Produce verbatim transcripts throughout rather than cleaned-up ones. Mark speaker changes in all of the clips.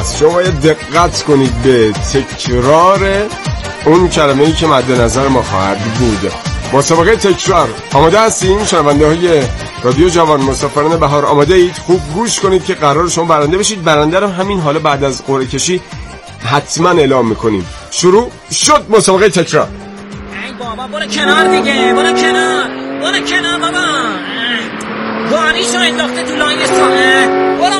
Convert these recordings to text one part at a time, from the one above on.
Speaker 1: هست. شما باید دقت کنید به تکرار اون کلمه‌ای که مد نظر ما خواهد بود. مسابقه تکرار. آماده هستین شنونده های رادیو جوان مسافران بهار؟ آماده اید؟ خوب گوش کنید که قرار شما برنده بشید. برنده رو همین حالا بعد از قرعه کشی حتما اعلام میکنیم. شروع شد مسابقه تکرار.
Speaker 2: ای بابا برو کنار دیگه، برو کنار، برو کنار بابا. گاریشو انداخته تو لای ساحه. برو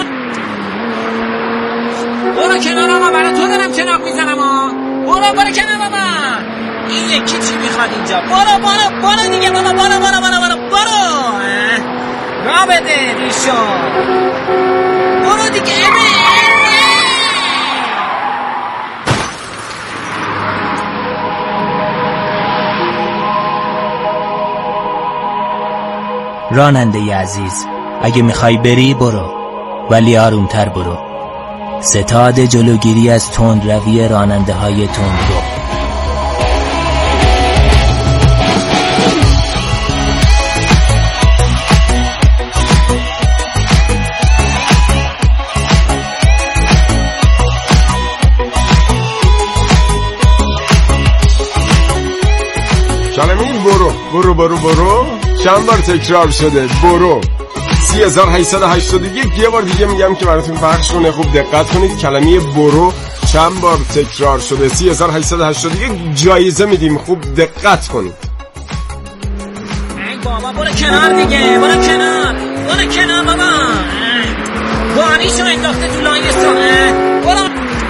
Speaker 2: برو کنار آقا، برای تو دارم چناق میزنم ها. برو برو کنار بابا. این یکی چی میخواد اینجا؟ برو برو برو دیگه بابا، برو برو برو برو برو را بده ریشو. برو دیگه.
Speaker 3: راننده عزیز، اگه میخوای بری برو، ولی آرومتر برو. ستاد جلوگیری از تندروی راننده های تندرو.
Speaker 1: کلمه برو برو برو برو چند بار تکرار شده؟ برو. سی هزار و هشتصد و هشتاد و یک. یه بار دیگه میگم که براتون پخش کنه، خوب دقت کنید. کلمه برو چند بار تکرار شده؟ سی هزار و هشتصد و هشتاد و یک. جایزه میدیم، خوب دقت کنید.
Speaker 2: ای بابا برو کنار دیگه، برو کنار، برو کنار بابا. گاریشو انداخته تو لای ساحه. برو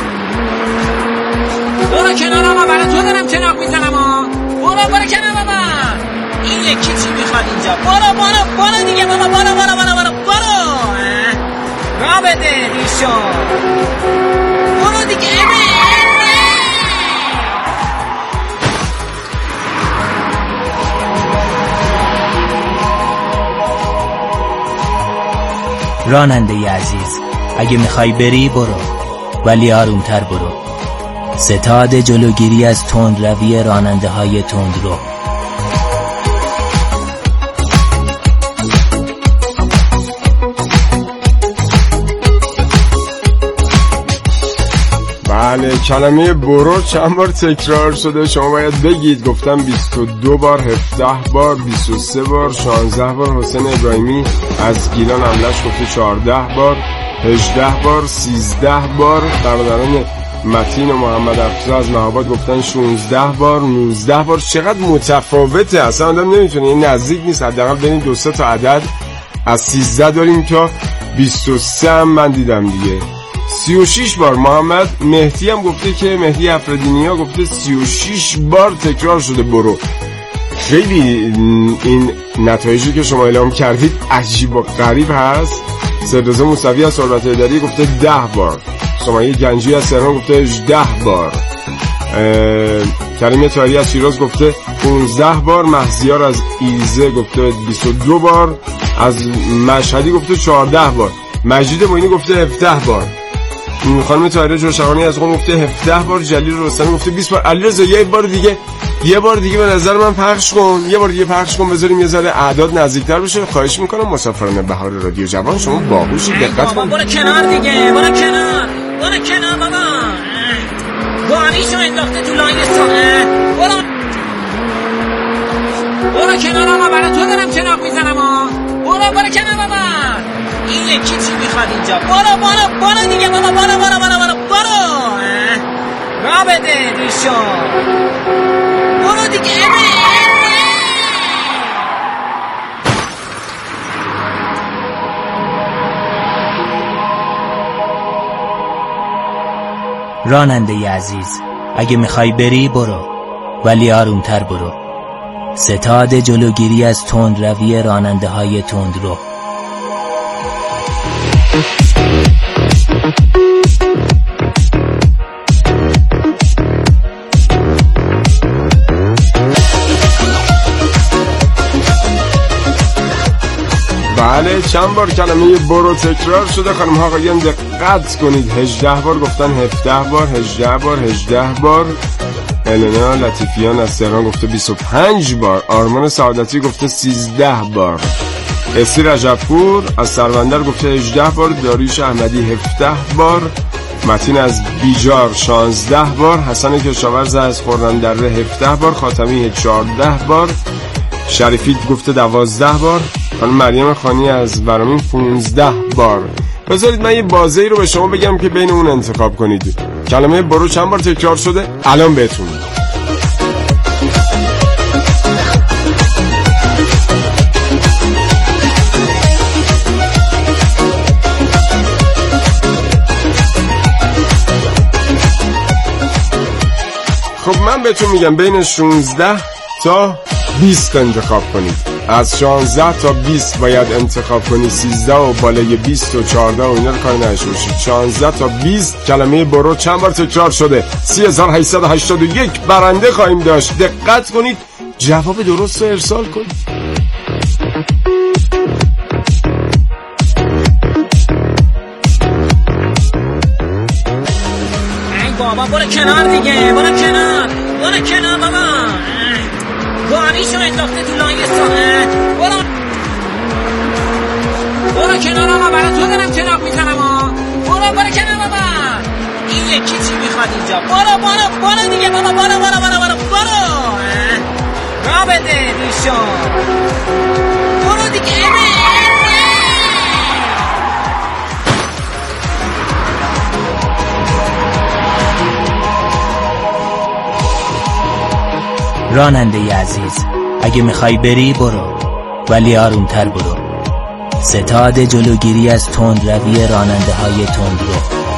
Speaker 2: برو کنار آقا، برای تو دارم چناق میزنم ها. برو برو کنار بابا. این یکی چی میخواد اینجا؟ برو برو برو دیگه بابا، برو برو برو برو برو را بده ریشو. برو دیگه.
Speaker 3: راننده عزیز، اگه میخوای بری برو، ولی آرومتر برو. ستاد جلوگیری از تندروی راننده های تندرو.
Speaker 1: بله، کلمه برو چند بار تکرار شده؟ شما باید بگید. گفتم بیست و دو بار، هفده بار، بیست و سه بار، شانزده بار. حسین ابراهیمی از گیلان املش گفته چهارده بار، هجده بار، سیزده بار. برادران متین و محمد افزا از مهاباد گفتن شانزده بار، نوزده بار. چقدر متفاوته، اصلا آدم نمیتونه، این نزدیک نیست. حداقل ببین دو سه تا عدد از سیزده داریم تا بیست و سه هم من دیدم دیگه. سی و شش بار. محمد مهدی هم گفته که مهدی افرادینیا گفته سی و شش بار تکرار شده برو. خیلی این نتایجی که شما اعلام کردید عجیب و غریب هست. سررضا موسوی از ثروت اداری گفته ده بار. سمیه گنجی از تهران گفته هجده بار. کریم طاهری از شیراز گفته پانزده بار. مهزیار از ایزه گفته بیست و دو بار. از مشهدی گفته چهارده بار. مجید معینی گفته هفده بار. خانم طاهره جوشقانی از قم گفته هفده بار. جلیل رستمی گفته بیست بار. علیرضا یه بار دیگه یه بار دیگه به نظر من پخش کن، یه بار دیگه پخش کن، بذاریم یه ذره اعداد نزدیکتر بشه. خواهش میکنم مسافران بهار رادیو جوان شما باهوشید، دقت کنید.
Speaker 2: برو کنار دیگه، برو کنار، برو کنار بابا. گاریشو انداخته تو لای ساحه. برو برو کنار آقا، برای تو دارم چناق میزنم ها. برو برو کنار بابا. این یکی چی میخواد اینجا؟ برو برو برو دیگه بابا، برو برو برو برو برو را بده ریشو. برو دیگه.
Speaker 3: راننده عزیز، اگه میخوای بری برو، ولی آرومتر برو. ستاد جلوگیری از تندروی راننده های تندرو.
Speaker 1: بله، چند بار کلمه برو تکرار شده؟ خانم ها آقایان دقت کنید. هجده بار گفتن، هفده بار، هجده بار، هجده بار. النا لطیفیان از تهران گفته بیست و پنج بار. آرمان سعادتی گفته سیزده بار. اسی رجبپور از سروندر گفته هجده بار. داریوش احمدی هفده بار. متین از بیجار شانزده بار، حسن کشاورز از خرم‌دره هفده بار، خاتمی چهارده بار، شریفی گفته دوازده بار، خانم مریم خانی از برامین پانزده بار. بذارید من یه بازی رو به شما بگم که بین اون انتخاب کنید. کلمه برو چند بار تکرار شده؟ الان بهتون خب من بهتون میگم بین شانزده تا بیست انتخاب کنید. از شانزده تا بیست باید انتخاب کنید. سیزده و بالای بیست و چهارده و اینا رو کار نداشته باشید. شانزده تا بیست کلمه برو چند بار تکرار شده؟ سی هزار و هشتصد و هشتاد و یک برنده خواهیم داشت. دقت کنید، جواب درست رو ارسال کنید.
Speaker 2: ای بابا برو کنار دیگه، برو کنار، برو کنار بابا. گاریشو انداخته تو لایه ساعت. برو برو کنار بابا، برای تو دارم چراغ میزنم. برو برو کنار بابا. این یکی چی میخواد اینجا؟ برو برو برو دیگه بابا، برو برو برو برو برو. را بده ریشو. برو دیگه.
Speaker 3: راننده عزیز، اگه میخوای بری برو، ولی آرومتر برو. ستاد جلوگیری از تندروی راننده های تندرو.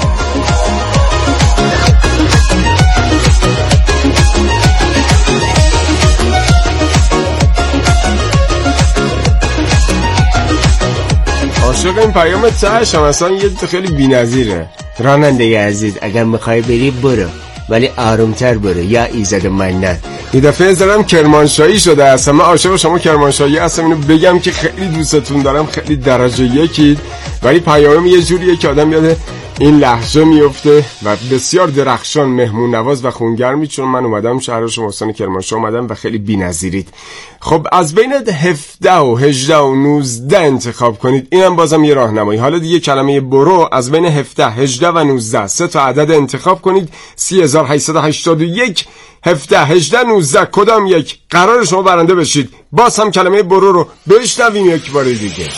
Speaker 1: عاشق این پیام تهشم اصلا یه خیلی بی‌نظیره.
Speaker 4: راننده عزیز، اگر میخوای بری برو، ولی آرومتر برو یا ایزد منت.
Speaker 1: یه دفعه زدم کرمانشاهی شده اصلا. من عاشق شما کرمانشاهی هستم، اینو بگم که خیلی دوستتون دارم، خیلی درجه یکید، ولی پیامم یه جوریه که آدم یاده این لحظه میفته و بسیار درخشان، مهمون نواز و خونگرمی، چون من اومدم شهر شما استان کرمانشاه اومدم و خیلی بی‌نظیرید. خب از بین هفده و هجده و نوزده انتخاب کنید. اینم بازم یه راهنمایی. حالا دیگه کلمه برو از بین هفده، هجده و نوزده سه تا عدد انتخاب کنید. سی هزار و هشتصد و هشتاد و یک، هفده، هجده، نوزده کدام یک؟ قرار شما برنده بشید. باز هم کلمه برو رو بشنویم یک بار دیگه.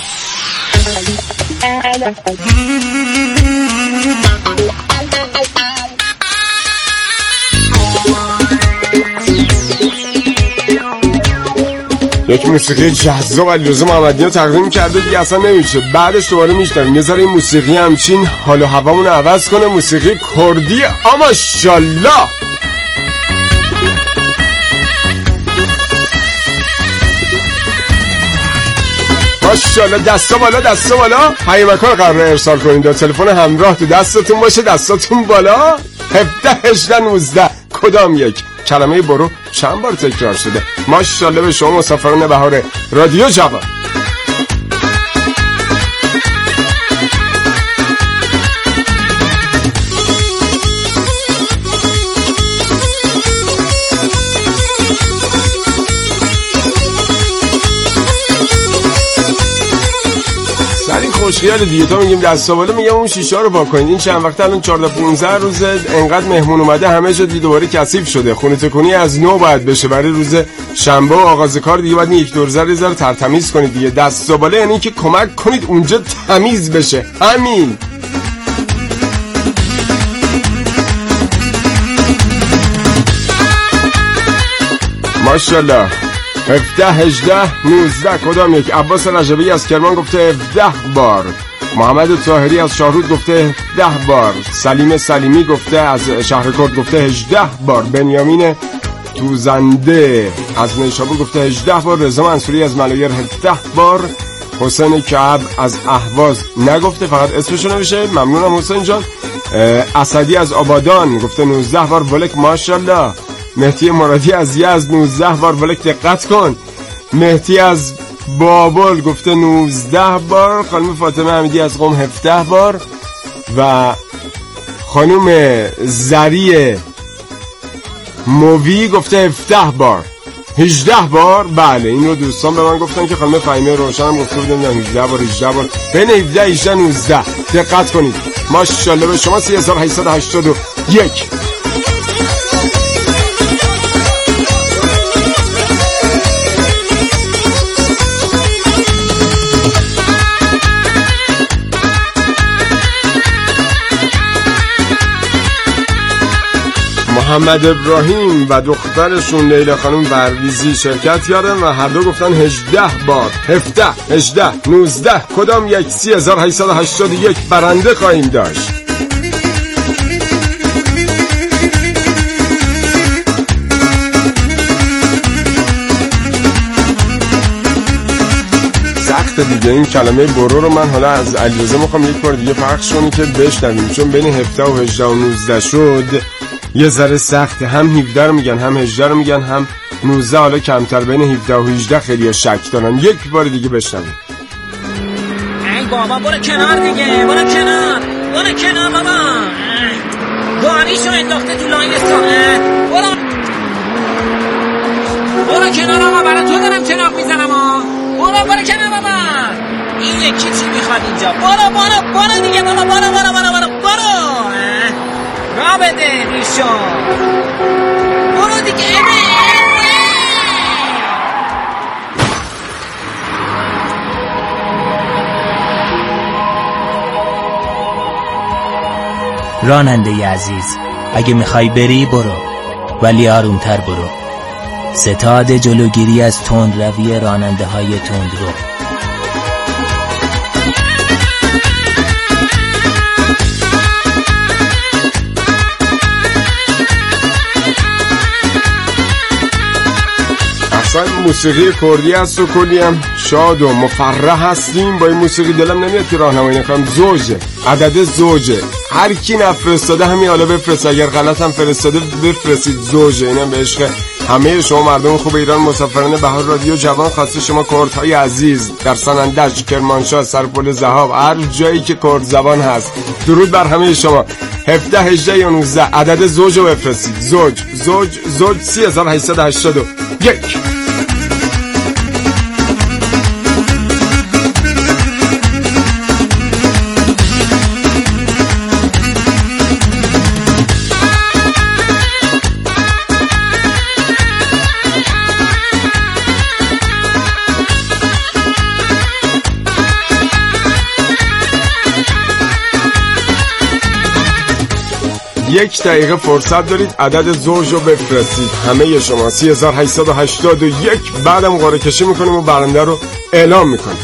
Speaker 1: یک موسیقی جذاب علیرضا محمدیان تقدیم کرده دیگه اصلا نمیشه. بعدش دوباره میشنویم. یه ذره این موسیقی همچین حال و هوامون رو عوض کنه. موسیقی کردی. ماشاءالله ماشاءالله. دستا بالا، دستا بالا. پیامک‌ها قراره ارسال کنید. دو تلفن همراه تو دستتون باشه، دستاتون بالا. هفده، هجده، نوزده کدام یک؟ کلمه برو چند بار تکرار شده؟ ماشاءالله به شما مسافران بهار رادیو جوان. خوشگل دیگه تا میگیم دستا بالا، میگم اون شیشه رو واکنید. این چند وقت الان چهارده پانزده روز انقدر مهمون اومده همه جا دیگه دوباره کثیف شده. خونه تکونی از نو باید بشه برای روز شنبه و آغاز کار دیگه. باید یک دور زر زر ترتمیز کنید دیگه. دستا بالا یعنی که کمک کنید اونجا تمیز بشه. همین. ماشاءالله. هفده، هجده، نوزده کدام یک؟ عباس رجبی از کرمان گفته هفده بار. محمد طاهری از شاهرود گفته هفده بار. سلیم سلیمی گفته از شهرکرد گفته هجده بار. بنیامین توزنده از نیشابور گفته هجده بار. رضا منصوری از ملایر هفده بار. حسین کعب از اهواز نگفته، فقط اسمشو نوشته. ممنونم حسین جان. اسدی از آبادان گفته نوزده بار. ولک ماشاءالله. مهدی مرادی از یزد نوزده بار. ولک دقت کن. مهدی از بابل گفته نوزده بار. خانم فاطمه حمیدی از قم هفده بار و خانم زری مووی گفته هفده بار. هجده بار. بله این رو دوستان به من گفتن که خانم فهیمه روشن هم گفته بودن هجده بار. هجده بار بین هفده هجده نوزده. دقت کنید. ماشاءالله به شما. سی هزار و هشتصد و هشتاد و یک. محمد ابراهیم و دخترشون لیلا خانم برویزی شرکت کردن و هر دو گفتن هجده بار. هفده، هجده، نوزده، کدام یک؟ سی هزار و هشتصد و هشتاد و یک برنده خواهیم داشت. سخت دیگه این کلمه برو رو من حالا از علیرضا میخوام یک بار دیگه پخش کنی که بشنویم، چون بین هفده و هجده و نوزده شد یه ذره سخته. هم هفده رو میگن، هم هجده رو میگن، هم نوزده. حالا کمتر بین هفده و هجده خیلی شک دارن. یک بار دیگه بشنویم.
Speaker 2: ای بابا برو کنار دیگه، برو کنار، برو کنار بابا. گاریشو انداخته تو لاین سانه. برو برو کنار آقا، برای تو دارم چناق میزنم آقا. برو برو کنار بابا. این یکی چی میخواد اینجا؟ برو برو برو دیگه بابا، برو برو برو برو برو. را بده ریشو، برو دیگه.
Speaker 3: راننده عزیز، اگه میخوای بری برو، ولی آرومتر برو. ستاد جلوگیری از تندروی راننده های تندرو.
Speaker 1: موسیقی کردی هست و کلی هم شاد و مفرح هستیم با این موسیقی. دلم نمیاد که راهنمایی نکنم. زوجه، عدد زوجه. هر کی نفرستاده همین حالا بفرست، اگر غلط هم فرستاده بفرستید. زوجه اینم به عشق همه شما مردم خوب ایران. مسافران بهار رادیو جوان خاصه شما کردهای عزیز در سنندج، کرمانشاه، سرپل ذهاب، هر جایی که کرد زبان هست، درود بر همه شما. هفده، هجده یا نوزده عدد زوج رو بفرستید. زوج زوج زوج. سی هزار و هشتصد و هشتاد و یک. یک دقیقه فرصت دارید عدد زوج رو بفرستید همه شما. سی هزار و هشتصد و هشتاد و یک. بعدم قرعه کشی میکنیم و برنده رو اعلام میکنیم.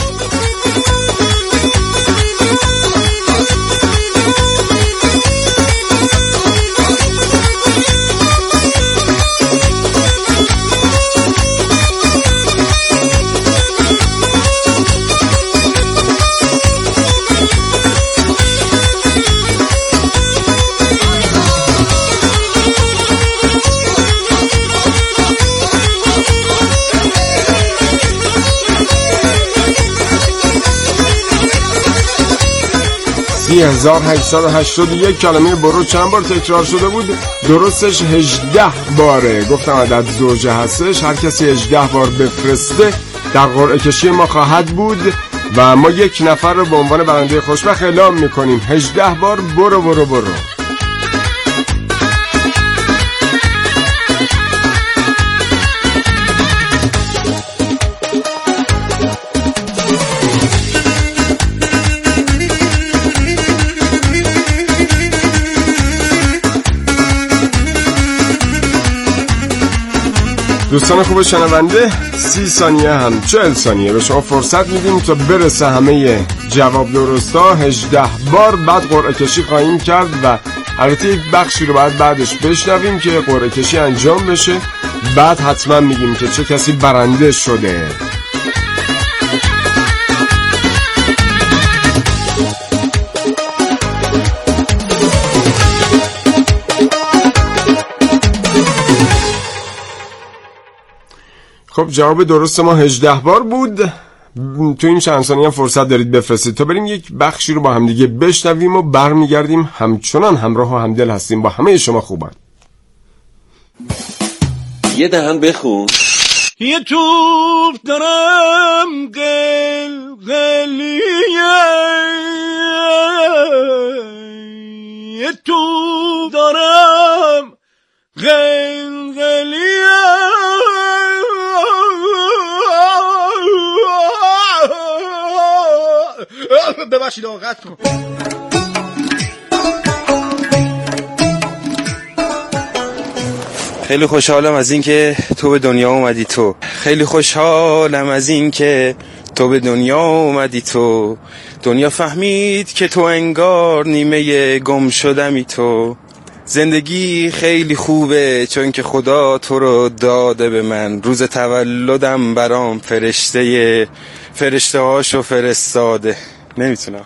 Speaker 1: سی هزار و هشتصد و هشتاد و یک. کلمه برو چند بار تکرار شده بود؟ درستش هجده باره. گفتم عدد زوجه هستش. هر کسی هجده بار بفرسته در قرعه کشی ما خواهد بود و ما یک نفر رو به عنوان برنده خوشبخت اعلام میکنیم. هجده بار برو برو برو. دوستان خوب شنونده، سی ثانیه هم چهل ثانیه به شما فرصت میدیم تا برسه همه جواب درستا. هجده بار بعد قرعه کشی خواهیم کرد و البته یک بخشی رو باید بعدش بشنویم که قرعه کشی انجام بشه. بعد حتما میگیم که چه کسی برنده شده. خب جواب درست ما هجده بار بود. تو این چند ثانیه هم فرصت دارید بفرستید تا بریم یک بخشی رو با هم دیگه بشنویم و برمیگردیم. همچنان همراه و همدل هستیم با همه شما خوبان.
Speaker 5: یه دهن بخون. یه توپ دارم قلقلیه، یه توپ دارم قلقلیه، ببخشید آقا قطع کن.
Speaker 6: خیلی خوشحالم از این که تو به دنیا اومدی تو، خیلی خوشحالم از این که تو به دنیا اومدی تو، دنیا فهمید که تو انگار نیمه گم شدمی تو، زندگی خیلی خوبه چون که خدا تو رو داده به من، روز تولدم برام فرشته فرشته هاشو فرستاده. نمیتونم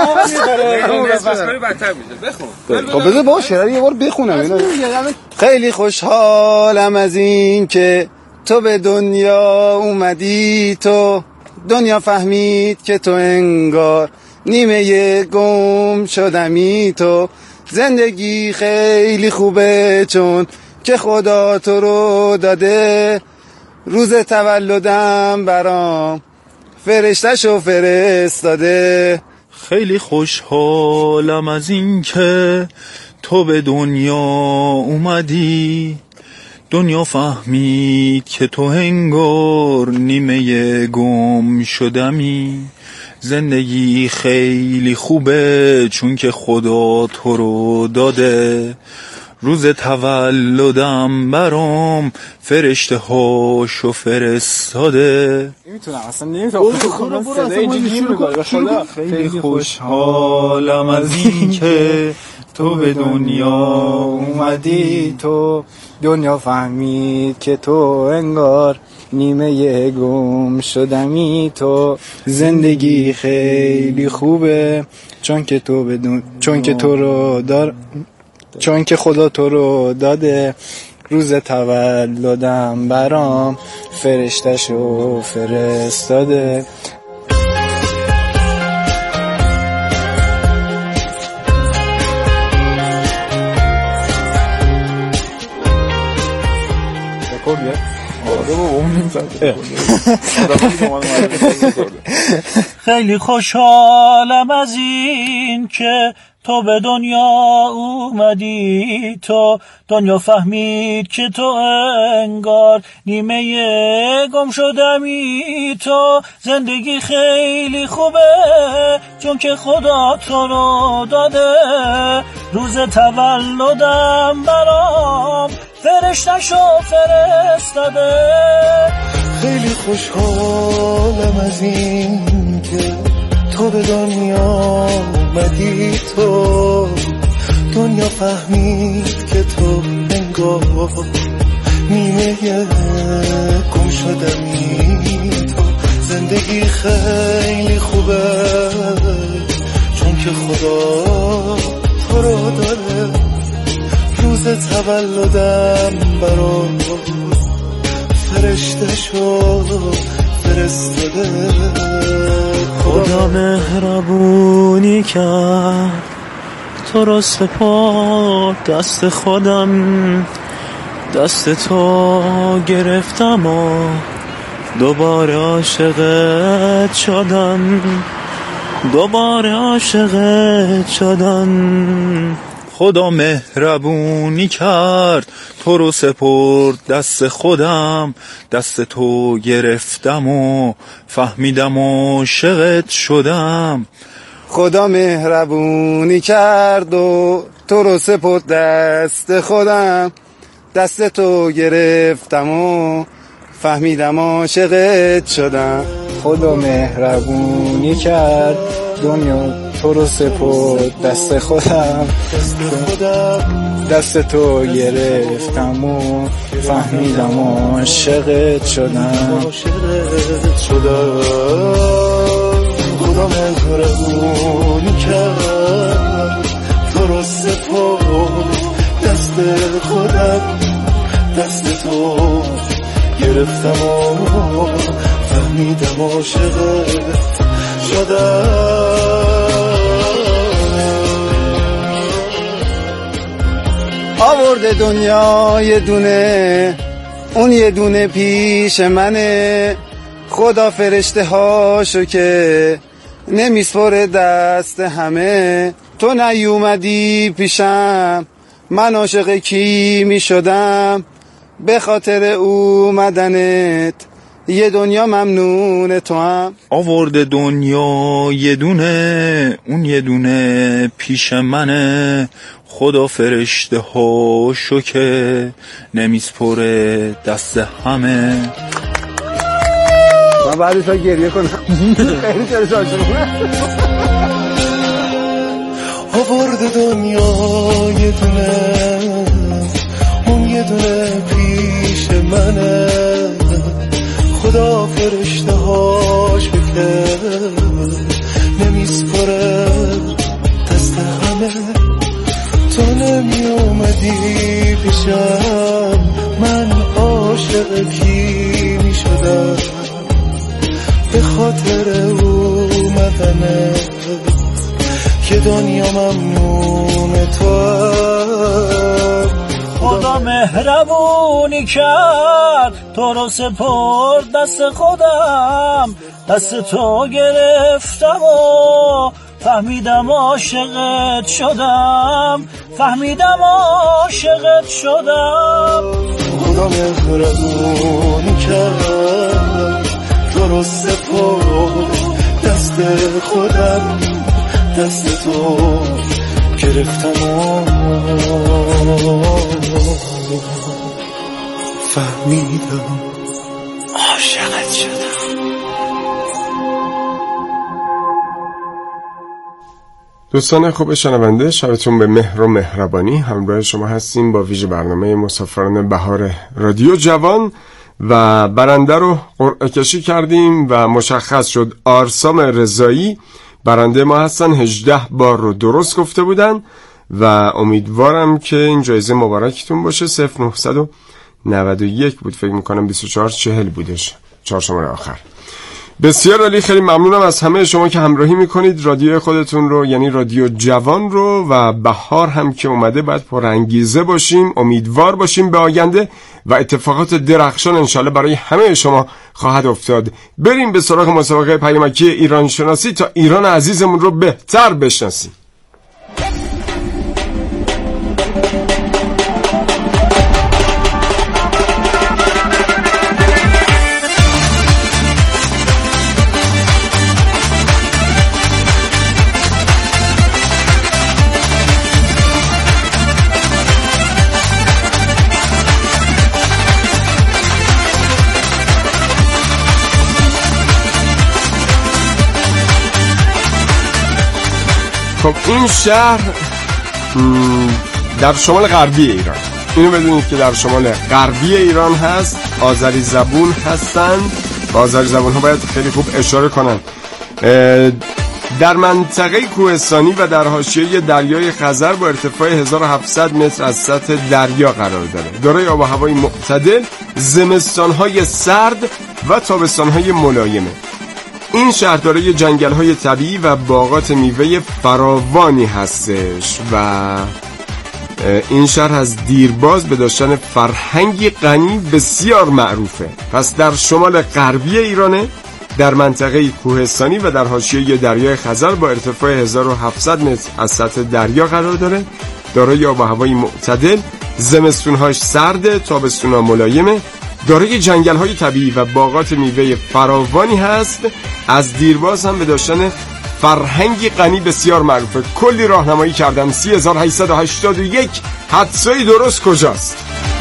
Speaker 7: خب بذار باشه یه بار بخونم. خیلی خوشحالم از این که تو به دنیا اومدی تو، دنیا فهمید که تو انگار نیمه گم شدمی تو، زندگی خیلی خوبه چون که خدا تو رو داده، روز تولدم برام فرشته‌شو فرستاده.
Speaker 5: خیلی خوشحالم از این که تو به دنیا اومدی، دنیا فهمید که تو انگار نیمه گم شدمی، زندگی خیلی خوبه چون که خدا تو رو داده، روز تولدم برام فرشته هاشو فرستاده.
Speaker 7: نمیتونم اصلا نمیتونم صدای جدی میگم.
Speaker 5: خیلی خوشحالم از این که تو به دنیا اومدی تو،
Speaker 7: دنیا فهمید که تو انگار نیمه گم شدمی تو، زندگی خیلی خوبه چون که تو بدون چون که تو رو دار چون که خدا تو رو داده، روز تولدم برام فرشته‌شو فرستاده.
Speaker 5: خیلی خوشحالم از این که تو به دنیا اومدی تو، دنیا فهمید که تو انگار نیمه گم شدمی تو، زندگی خیلی خوبه چون که خدا تو رو داده، روز تولدم برام فرشته‌شو فرستاده.
Speaker 8: خیلی خوشحالم از این که تو به دنیا اومدی تو، دنیا فهمید که تو انگار نیمه گم شدمی تو، زندگی خیلی خوبه چون که خدا تو رو داره، روز تولدم برام فرشته‌شو فرستاده.
Speaker 5: خدا مهربونی کرد تو رو سپرد دست خودم، دست تو گرفتم و دوباره عاشقت شدم، دوباره عاشقت شدم. خدا مهربونی کرد تو رو سپرد دست خودم، دست تو گرفتم و فهمیدم عاشقت شدم.
Speaker 7: خدا مهربونی کرد و تو رو سپرد دست خودم، دست تو گرفتم و فهمیدم عاشقت شدم. خدا مهربونی کرد دنیا تو رو سپرد دست خودم، دست تو گرفتم و فهمیدم عاشقت شدم.
Speaker 8: خدا مهربونی کرد تو رو سپرد دست خودم، دست تو گرفتم و فهمیدم عاشقت شدم.
Speaker 7: آورده دنیا یه دونه اون یه دونه پیش منه، خدا فرشته هاشو که نمیسپره دست همه. تو نیومدی پیشم، من عاشق کی میشدم، به خاطر اومدنت یه دنیا ممنون تو هم.
Speaker 5: آورده دنیا یه دونه، اون یه دونه پیش منه، خدا فرشته هاشو که نمیسپره دست همه.
Speaker 7: من بعدش ها گریه کنم. خیلی چرا شاشونه.
Speaker 8: آورده دنیا یه دونه، اون یه دونه پیش منه، خدا فرشته هاش که نمیسپره دست همه. تو نمی اومدی پیشم، من عاشق کی می شدم، به خاطر اومدنه که دنیا ممنون تو.
Speaker 5: خدا مهربونی کرد، تو رو سپرد دست خودم، دست تو گرفتم و فهمیدم عاشقت شدم، فهمیدم عاشقت شدم.
Speaker 8: خدا مهربونی کرد، تو رو سپرد دست خودم، دست تو گرفتم و فهمیدم عاشقت شدم.
Speaker 1: دوستان خوب شنونده، شبتون به مهر و مهربانی. همراه شما هستیم با ویژه برنامه مسافران بهار رادیو جوان و برنده رو قرعه کشی کردیم و مشخص شد آرسام رضایی برنده ما هستن. هجده بار رو درست گفته بودن و امیدوارم که این جایزه مبارکتون باشه. صفر نه نه یک بود فکر میکنم، بیست و چهار چهل بودش، چهار شماره آخر. بسیار عالی، خیلی ممنونم از همه شما که همراهی میکنید رادیو خودتون رو، یعنی رادیو جوان رو. و بهار هم که اومده باید پرانگیزه باشیم، امیدوار باشیم به آینده و اتفاقات درخشان انشالله برای همه شما خواهد افتاد. بریم به سراغ مسابقه پیامکی ایران شناسی تا ایران عزیزمون رو بهتر بشناسیم. خب این شهر در شمال غربی ایران، اینو بدونید که در شمال غربی ایران هست. آذری زبون هستن، آذری زبون ها باید خیلی خوب اشاره کنن. در منطقه کوهستانی و در حاشیه دریای خزر با ارتفاع هزار و هفتصد متر از سطح دریا قرار داره. دارای آب و هوای معتدل، زمستان‌های سرد و تابستان‌های ملایمه. این شهر دارای جنگل‌های طبیعی و باغات میوه فراوانی هستش و این شهر از دیرباز به داشتن فرهنگی غنی بسیار معروفه. پس در شمال غربی ایرانه، در منطقه کوهستانی و در حاشیه دریای خزر با ارتفاع هزار و هفتصد متر از سطح دریا قرار داره. دارای آب و هوای معتدل، زمستون‌هاش سرد، تابستون‌ها ملایمه. دارای جنگل‌های طبیعی و باغات میوه فراوانی هست. از دیرباز هم به داشتن فرهنگی غنی بسیار معروفه. کلی راهنمایی کردم. سی هزار و هشتصد و هشتاد و یک حدسای درست کجاست؟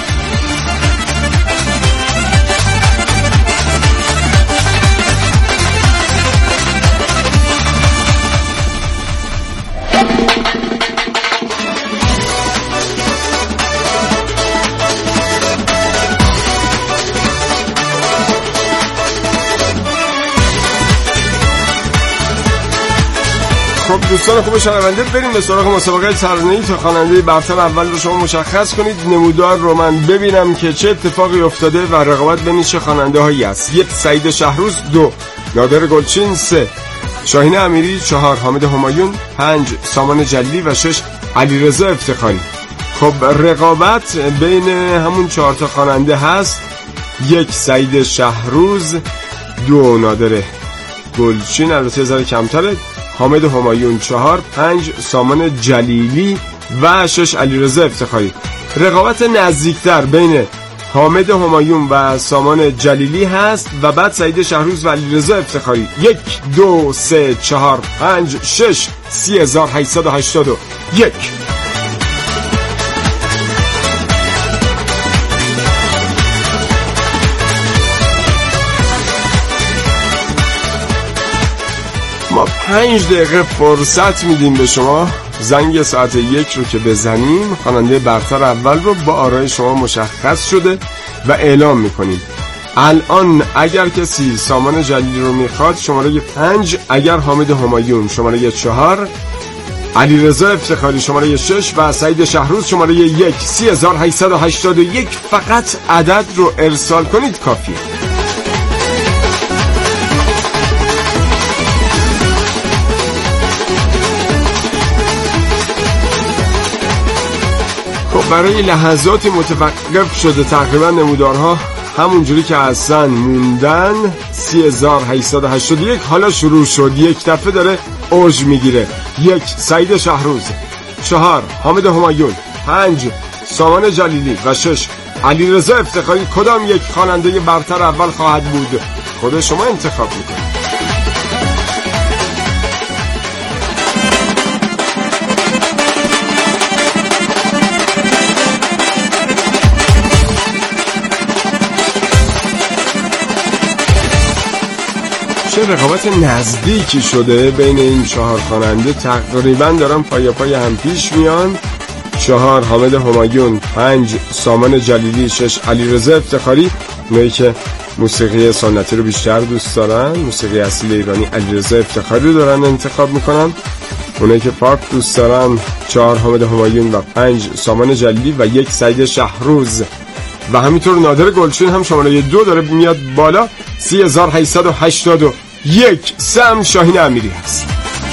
Speaker 1: خب دوستان خوب شنونده، بریم به سراغ مسابقه ترانه‌ای تا خواننده برتر اول رو شما مشخص کنید. نمودار رو من ببینم که چه اتفاقی افتاده و رقابت بین چه خواننده هایی است. یک سعید شهروز، دو نادر گلچین، سه شاهین امیری، چهار حامد همایون، پنج سامان جلیلی و شش علیرضا افتخاری. خب رقابت بین همون چهار تا خواننده هست یک سعید شهروز، دو نادر گلچین البته ذره کمتره، حامد همایون چهار، پنج سامان جلیلی و شش علیرضا افتخاری. رقابت نزدیکتر بین حامد همایون و سامان جلیلی هست و بعد سعید شهروز و علیرضا افتخاری. یک دو سه چهار پنج شش سی هزار هشتصد و هشتاد و یک. ما پنج دقیقه فرصت میدیم به شما، زنگ ساعت یک رو که بزنیم خواننده برتر اول رو با آرای شما مشخص شده و اعلام میکنیم. الان اگر کسی سامان جلیلی رو میخواد شماره پنج، اگر حامد همایون شماره چهار، علیرضا افتخاری شماره شش و سعید شهروز شماره یک. سی هزار هشتصد و هشتاد و یک. فقط عدد رو ارسال کنید کافیه. برای لحظاتی متوقف شده تقریبا نمودارها همونجوری که اصلا موندن. سی هزار هشتصد و هشتاد و یک حالا شروع شد، یک دفعه داره اوج میگیره. یک سعید شهروز، چهار حامد همایون، پنج سامان جلیلی و شش علیرضا افتخاری. کدام یک خواننده برتر اول خواهد بود؟ خود شما انتخاب میکنید. چه رقابت نزدیکی شده بین این چهار خواننده، تقریبا دارن پای پای هم پیش میان. چهار حامد همایون، پنج سامان جلیلی، شش علیرضا افتخاری. اونایی که موسیقی سنتی رو بیشتر دوست دارن، موسیقی اصیل ایرانی، علیرضا افتخاری رو دارن انتخاب میکنن. اونایی که پاپ دوست دارن، چهار حامد همایون و پنج سامان جلیلی و یک سعید شهروز. و همینطور نادر گلچین هم شماره دو داره میاد بالا. سی هزار هشتصد و هشتاد و یک. سم شاهین امیری هست.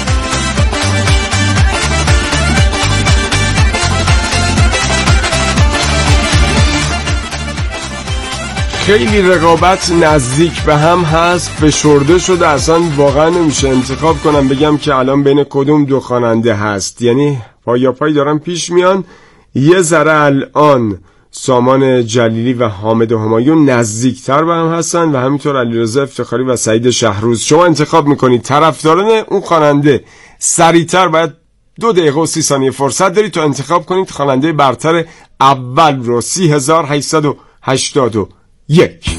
Speaker 1: خیلی رقابت نزدیک به هم هست، فشرده شده، اصلا واقعا نمیشه انتخاب کنم بگم که الان بین کدوم دو خواننده هست. یعنی پایا پای دارن پیش میان. یه ذره الان سامان جلیلی و حامد همایون نزدیکتر به هم هستن و همینطور علیرضا افتخاری و سعید شهروز. شما انتخاب میکنید. طرفداران اون خواننده سریعتر باید دو دقیقه و سی ثانیه فرصت دارید تا انتخاب کنید خواننده برتر اول رو. سی هزار هشتصد و هشتاد و یک.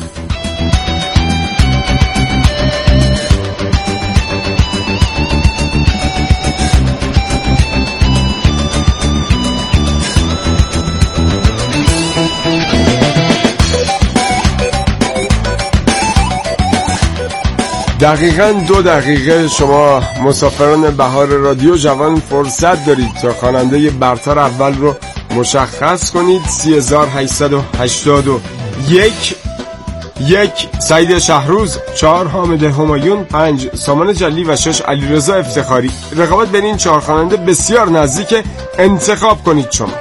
Speaker 1: دقیقاً دو دقیقه شما مسافران بهار رادیو جوان فرصت دارید تا خواننده برتر اول رو مشخص کنید. سی هزار هشتصد و هشتاد و یک. یک سعید شهروز، چهار حامد همایون، پنج سامان جلیلی و شش علیرضا افتخاری. رقابت بین این چهار خواننده بسیار نزدیکه. انتخاب کنید شما.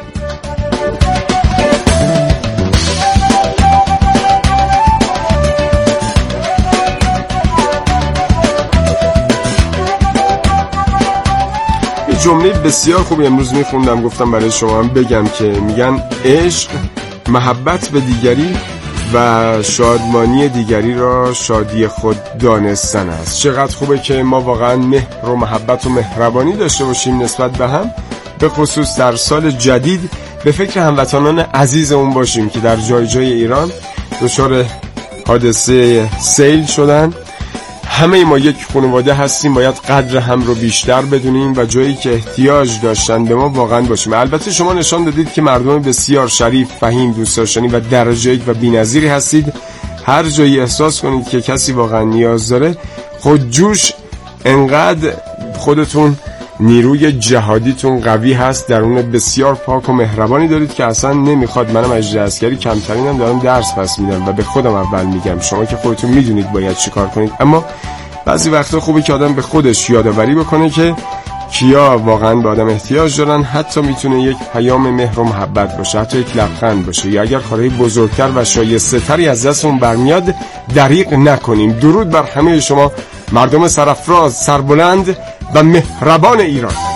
Speaker 1: جمله بسیار خوبی امروز میخوندم، گفتم برای شما هم بگم که میگن عشق محبت به دیگری و شادمانی دیگری را شادی خود دانستن است. چقدر خوبه که ما واقعا مهر و محبت و مهربانی داشته باشیم نسبت به هم، به خصوص در سال جدید به فکر هموطنان عزیزمون باشیم که در جای جای ایران دچار حادثه سیل شدن. همه ما یک خانواده هستیم، باید قدر هم رو بیشتر بدونیم و جایی که احتیاج داشتن به ما واقعا باشیم. البته شما نشان دادید که مردم بسیار شریف، فهیم، دوست داشتنی و درجه یک و بی‌نظیری هستید. هر جایی احساس کنید که کسی واقعا نیاز داره، خودجوش انقدر خودتون نیروی جهادیتون قوی هست، درون بسیار پاک و مهربانی دارید که اصلا نمیخواد. منم اجرا عسکری کمترینم دارم درس پس میدم و به خودم اول میگم، شما که خودتون میدونید باید چی کار کنید. اما بعضی وقتا خوبه که آدم به خودش یادآوری بکنه که کیا واقعا به آدم احتیاج دارن. حتی میتونه یک پیام مهر و محبت باشه، حتی یک لبخند باشه، یا اگر کارهای بزرگتر و شایسته تری از دستمون برمیاد دریغ نکنیم. درود بر همه شما مردم سرافراز، سربلند و مهربان ایران.